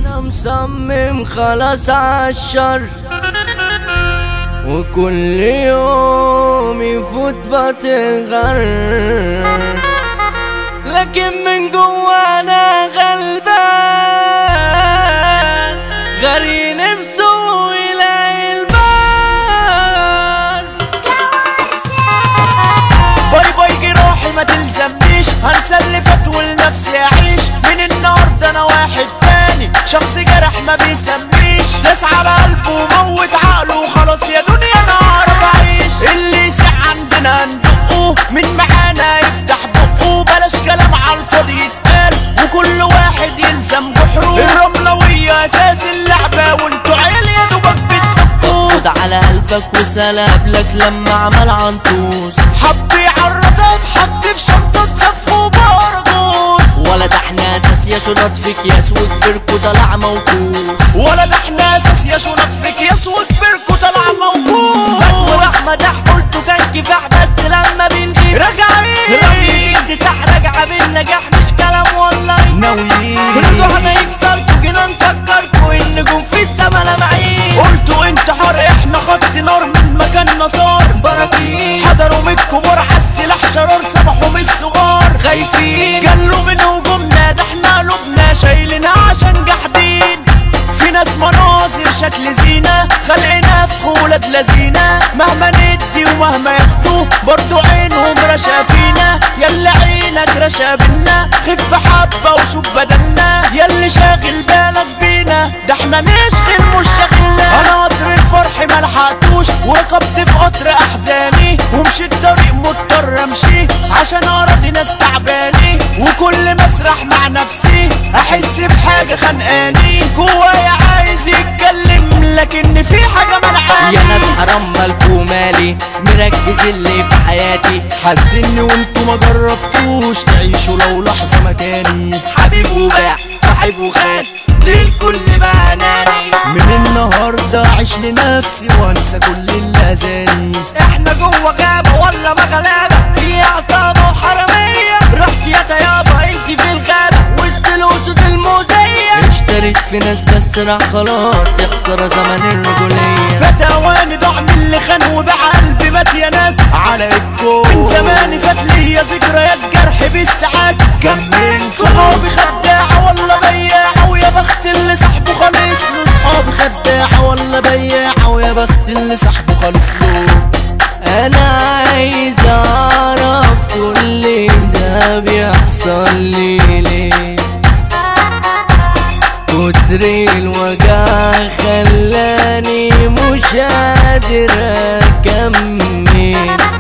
انا مصمم خلاص عالشر، وكل يوم يفوت بتغر، لكن من جوا انا غلبان، غري نفسه يلاقي البال. باي باي جراحي ما تلزمنيش، هنسى اللي فات ولنفسي اعيش. من النهارده انا واحد تاني، شخص جرح ما بيسميش، داس على قلبه وموت عقله، وخلاص يا دنيا انا اعرف اعيش. اللي يسع عندنا هندقه، من معانا يفتح بقه، بلاش كلام على الفاضي يتقال، وكل واحد يلزم بحروف. الرملوية اساس اللعبة، وانتوا عيال يا دوبك بتسكوا. خد على قلبك وسلب لك لما عمل عنطوس، حب يعرض اتحط في شنطة صف وبرغوث. ولا ده احنا اساس يا شنط في اكياس وكبركوا طلع موكوس، ولا ده احنا اساس يا شنط في اكياس وكبركوا طلع موكوس. واحمد قلته كان كفاح، بس لما بنغيب راجعين رمي اكتساح، راجعة بالنجاح مش كلام والله. ناويين رجوعنا يكسركوا جينا نفكركوا، النجوم في السما لامعين. قلتوا انتحار، احنا خط نار من مكاننا صار براكين حضروا من الكبار عالسلاح شرار، سمحوا من الصغار خايفين جلوا من هجومنا، ده احنا قلوبنا شايلينها عشان جاحدين. في ناس مناظر شكل زينة، خلقنا في ولاد لذينة، مهما ندي ومهما ياخدوا برضو عينهم رشا فينا. يلا عينك رشا بينا، خف حبة وشوف بدلنا، ياللي شاغل بالك بينا، ده احنا نشغل مش شاغلنا. انا قطر الفرح ملحقتوش، وركبت في قطر احزاني، ومشيت طريق مضطر امشي عشان اراضي ناس تعباني. وكل ما اسرح مع نفسي احس بحاجة خانقاني، جوايا عايز يتكلم لكن في حاجة منعاني. يا ناس حرام مالكوا مالي، مركز اللي في حياتي، حاسدني وانتوا ما جربتوش تعيشوا لو لحظة مكاني. حبيب وباع صاحب وخان للكل بقى اناني. من النهاردة اعيش لنفسي وانسى كل اللي اذاني. احنا جوه غابة ولا مغلابة، في عصابة وحرامية، رحت يا تيابا انتي في الغابة وسط الاسود المؤذية. اشتريت في ناس بس راح خلاص، يخسر زمن الرجولية. فات اواني ضاع من اللي خان وباع قلبي مات يا ناس على الكون. من زمان فات ليا ذكريات جرح بالساعات، كمل صحابي خداعة ولا بياعة، ويا بخت اللي صاحبه خالص له. صحابي خداعة ولا بياعة، ويا بخت اللي صاحبه خالص له. انا عايز اعرف كل ده بيحصل لي ليه، كتر الوجع خلاني مش قادر اكمل،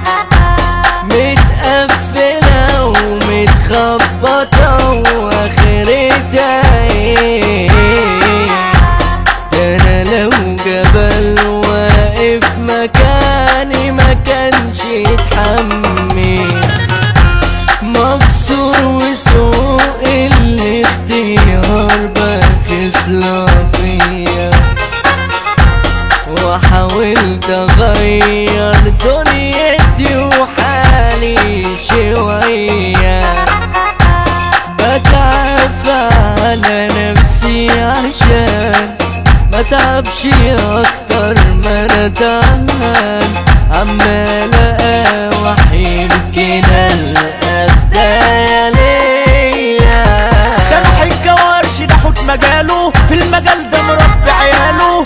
متقفلة ومتخبطة واخرتها ايه. ده انا لو جبل واقف مكاني ما كانش يتحمل، مكسور وسوء الاختيار بخسلة فيا، وحاولت اغير دنيتي وحالي شوية، بتعافى على نفسي عشان ما تعبش اكتر ما انا تعبان، عمال اقاوح يمكن القى بداية ليا. سامح الجوارش ده حوت مجاله، في المجال ده مربي عياله،